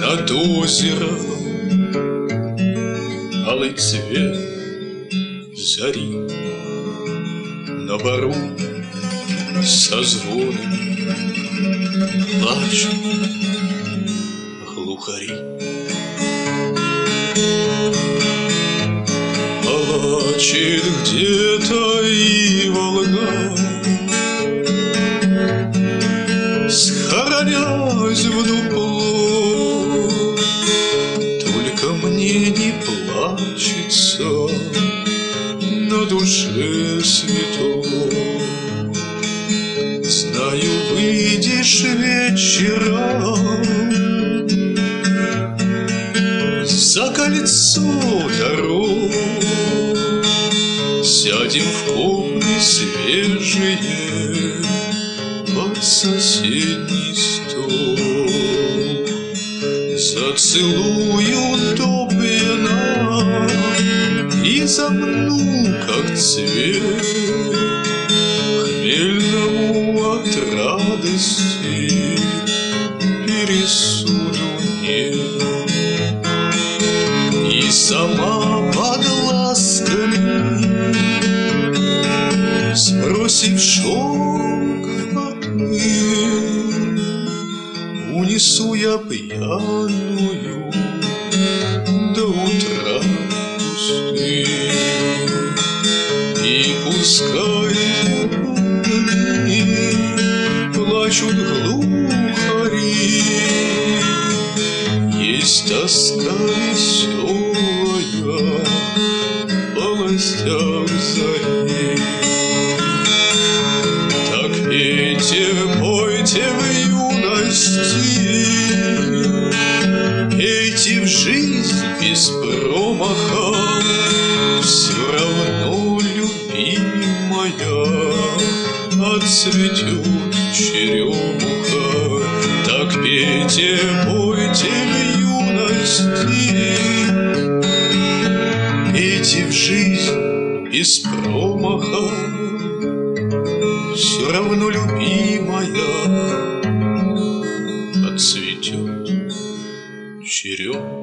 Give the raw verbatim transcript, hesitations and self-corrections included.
над озером алый цвет зари, на бару со звонами плачут глухари. Плачет где-то и Волга, схоронясь в дупло. Только мне не плачется, на душе светло. Знаю, выйдешь вечером за кольцо дорог, сядем в купе свежие под соседний стол. Зацелую до пьяна и замну, как цвет, хмельному от радости пересуду нет. И сама под ласками, сбросив шелк от мыл, унесу я пьяную до утра пустынь. И пускай плачут глухари, есть тоска веселая в полостях зари. Так пейте, пойте в юности, пейте в жизнь без промаха. Все равно, любимая, отцветет черемуха. Так пейте, пойте в юности, пейте в жизнь без промаха. Все равно, любимая, отцветет черемуха.